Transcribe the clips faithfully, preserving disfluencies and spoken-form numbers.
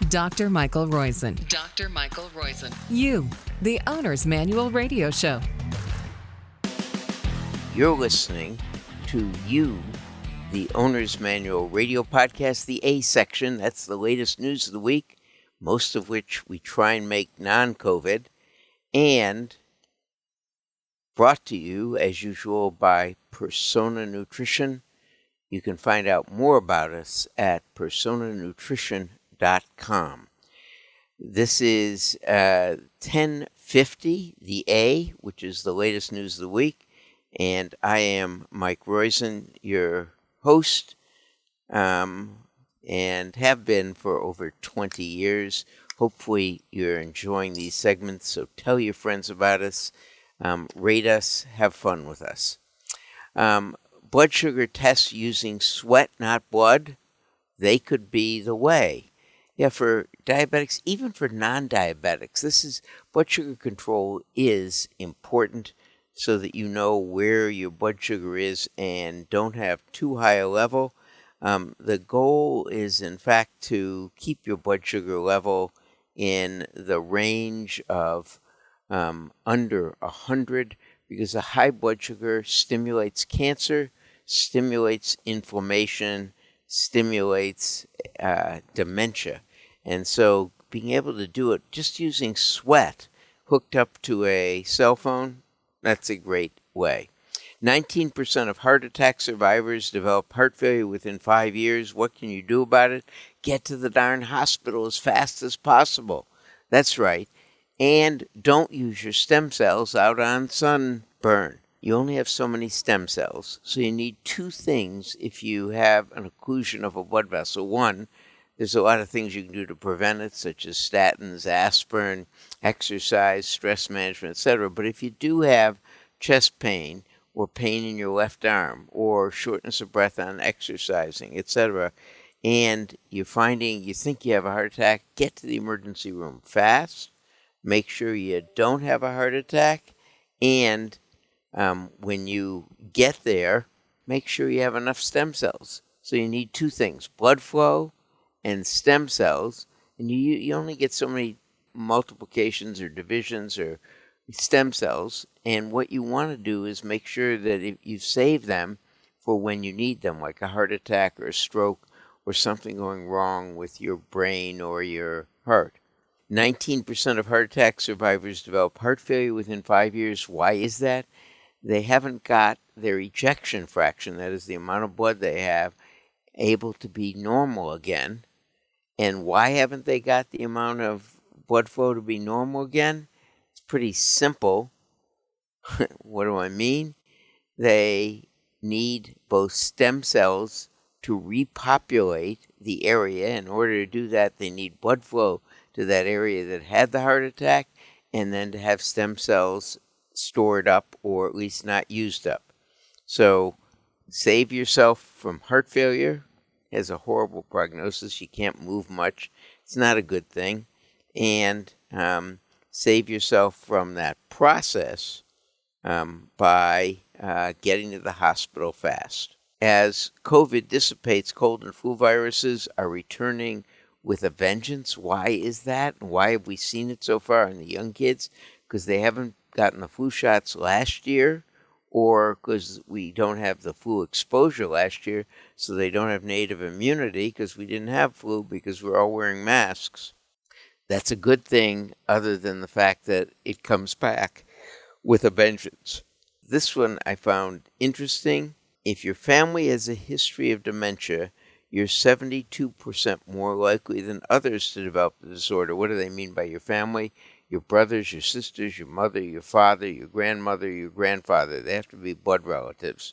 Doctor Michael Roizen. Doctor Michael Roizen. You, the Owner's Manual Radio Show. You're listening to You, the Owner's Manual Radio Podcast, the A section. That's the latest news of the week, most of which we try and make non-COVID, and brought to you, as usual, by Persona Nutrition. You can find out more about us at persona nutrition dot com. This is uh, ten fifty, the A, which is the latest news of the week, and I am Mike Roizen, your host, um, and have been for over twenty years. Hopefully you're enjoying these segments, so tell your friends about us, um, rate us, have fun with us. Um, blood sugar tests using sweat, not blood, they could be the way. Yeah, for diabetics, even for non-diabetics, this is blood sugar control is important so that you know where your blood sugar is and don't have too high a level. Um, the goal is, in fact, to keep your blood sugar level in the range of um, under one hundred, because a high blood sugar stimulates cancer, stimulates inflammation, stimulates uh, dementia. And so being able to do it just using sweat hooked up to a cell phone, that's a great way. nineteen percent of heart attack survivors develop heart failure within five years. What can you do about it? Get to the darn hospital as fast as possible. That's right. And don't use your stem cells out on sunburn. You only have so many stem cells, so you need two things if you have an occlusion of a blood vessel. One, there's a lot of things you can do to prevent it, such as statins, aspirin, exercise, stress management, et cetera. But if you do have chest pain or pain in your left arm or shortness of breath on exercising, et cetera, and you're finding you think you have a heart attack, get to the emergency room fast. Make sure you don't have a heart attack, and Um, when you get there, make sure you have enough stem cells. So you need two things, blood flow and stem cells. And you, you only get so many multiplications or divisions or stem cells. And what you want to do is make sure that if you save them for when you need them, like a heart attack or a stroke or something going wrong with your brain or your heart. nineteen percent of heart attack survivors develop heart failure within five years. Why is that? They haven't got their ejection fraction, that is the amount of blood they have, able to be normal again. And why haven't they got the amount of blood flow to be normal again? It's pretty simple. What do I mean? They need both stem cells to repopulate the area. In order to do that, they need blood flow to that area that had the heart attack, and then to have stem cells stored up or at least not used up. So save yourself from heart failure. It has a horrible prognosis. You can't move much. It's not a good thing. And um, save yourself from that process um, by uh, getting to the hospital fast. As COVID dissipates, cold and flu viruses are returning with a vengeance. Why is that? And why have we seen it so far in the young kids? Because they haven't gotten the flu shots last year, or because we don't have the flu exposure last year, so they don't have native immunity because we didn't have flu because we're all wearing masks. That's a good thing, other than the fact that it comes back with a vengeance. This one I found interesting. If your family has a history of dementia, you're seventy-two percent more likely than others to develop the disorder. What do they mean by your family? Your brothers, your sisters, your mother, your father, your grandmother, your grandfather. They have to be blood relatives.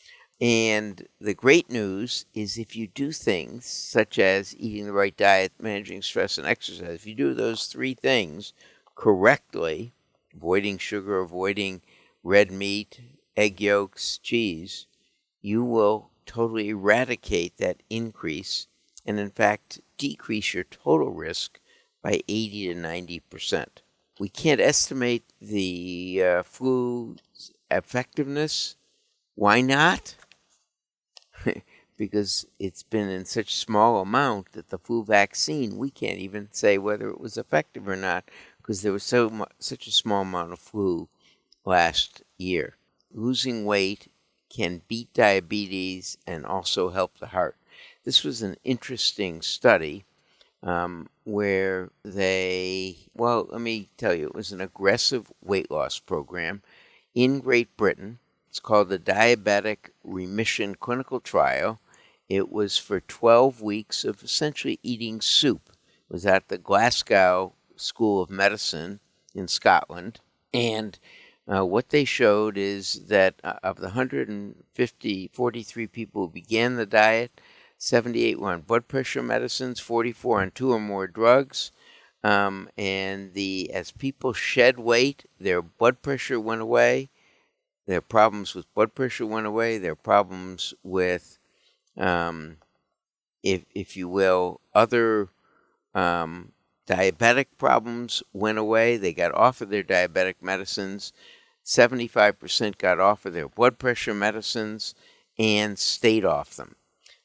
And the great news is if you do things such as eating the right diet, managing stress, and exercise, if you do those three things correctly, avoiding sugar, avoiding red meat, egg yolks, cheese, you will totally eradicate that increase and, in fact, decrease your total risk by eighty to ninety percent. We can't estimate the uh, flu's effectiveness. Why not? because it's been in such small amount that the flu vaccine, we can't even say whether it was effective or not, because there was so mu- such a small amount of flu last year. Losing weight can beat diabetes and also help the heart. This was an interesting study um, where they, well, let me tell you, it was an aggressive weight loss program in Great Britain. It's called the Diabetic Remission Clinical Trial. It was for twelve weeks of essentially eating soup. It was at the Glasgow School of Medicine in Scotland. And uh, what they showed is that uh, of the one hundred fifty, forty-three people who began the diet, seventy-eight were on blood pressure medicines, forty-four on two or more drugs. Um, and the as people shed weight, their blood pressure went away. Their problems with blood pressure went away. Their problems with Um, if if you will, other um, diabetic problems went away. They got off of their diabetic medicines. seventy-five percent got off of their blood pressure medicines and stayed off them.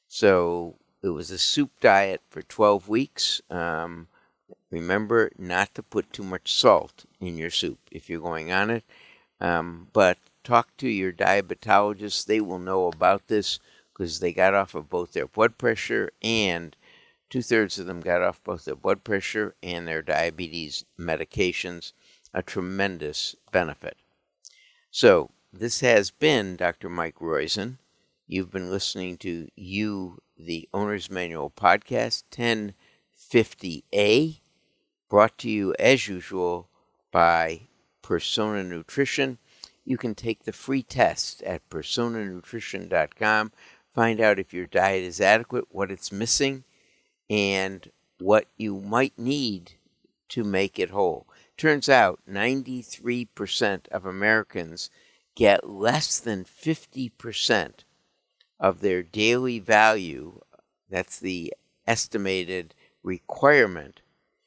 So it was a soup diet for twelve weeks. Um, remember not to put too much salt in your soup if you're going on it. Um, but talk to your diabetologist. They will know about this, because they got off of both their blood pressure, and two-thirds of them got off both their blood pressure and their diabetes medications, a tremendous benefit. So this has been Doctor Mike Roizen. You've been listening to You, the Owner's Manual Podcast, ten fifty A, brought to you as usual by Persona Nutrition. You can take the free test at persona nutrition dot com. Find out if your diet is adequate, what it's missing, and what you might need to make it whole. Turns out ninety-three percent of Americans get less than fifty percent of their daily value. That's the estimated requirement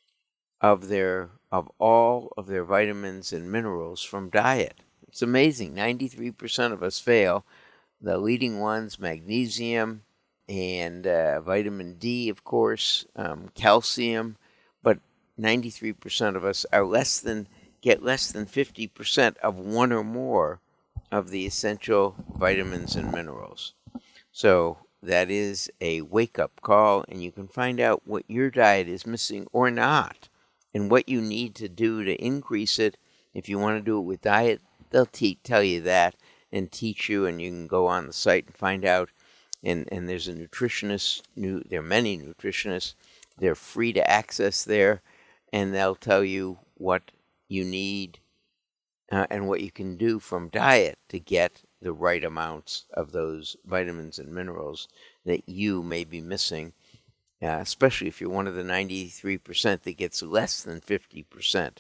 of their of all of their vitamins and minerals from diet. It's amazing. ninety-three percent of us fail. The leading ones, magnesium and uh, vitamin D, of course, um, calcium, but ninety-three percent of us are less than get less than fifty percent of one or more of the essential vitamins and minerals. So that is a wake-up call, and you can find out what your diet is missing or not, and what you need to do to increase it. If you want to do it with diet, they'll te- tell you that and teach you, and you can go on the site and find out. And, and there's a nutritionist, new, there are many nutritionists. They're free to access there, and they'll tell you what you need uh, and what you can do from diet to get the right amounts of those vitamins and minerals that you may be missing, uh, especially if you're one of the ninety-three percent that gets less than fifty percent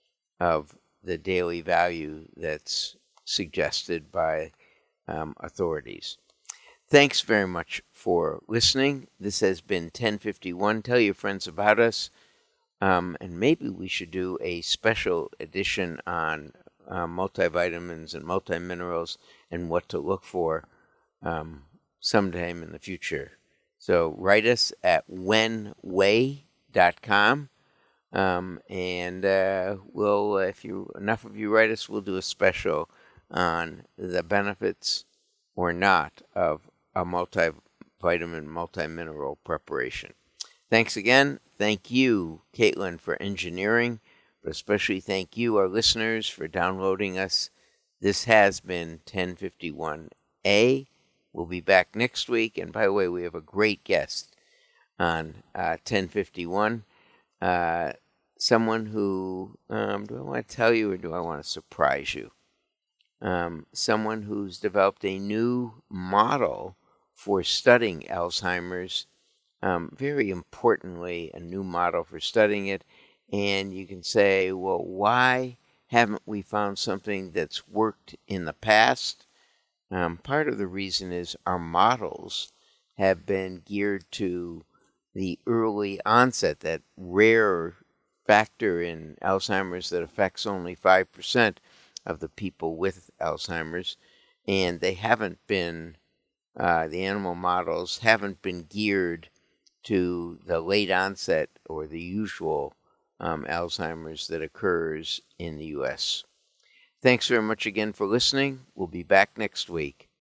of the daily value that's suggested by um, authorities. Thanks very much for listening. This has been ten fifty-one. Tell your friends about us. Um, and maybe we should do a special edition on uh, multivitamins and multiminerals and what to look for um, sometime in the future. So write us at when way dot com. Um, and uh, we'll, if you enough of you write us, we'll do a special on the benefits or not of a multivitamin, multimineral preparation. Thanks again. Thank you, Caitlin, for engineering, but especially thank you, our listeners, for downloading us. This has been ten fifty-one A. We'll be back next week. And by the way, we have a great guest on uh, ten fifty-one. Uh, someone who, um, do I want to tell you or do I want to surprise you? Um, someone who's developed a new model for studying Alzheimer's. Um, very importantly, a new model for studying it. And you can say, well, why haven't we found something that's worked in the past? Um, part of the reason is our models have been geared to the early onset, that rare factor in Alzheimer's that affects only five percent of the people with Alzheimer's, and they haven't been uh, the animal models haven't been geared to the late onset or the usual um, Alzheimer's that occurs in the U S. Thanks very much again for listening. We'll be back next week.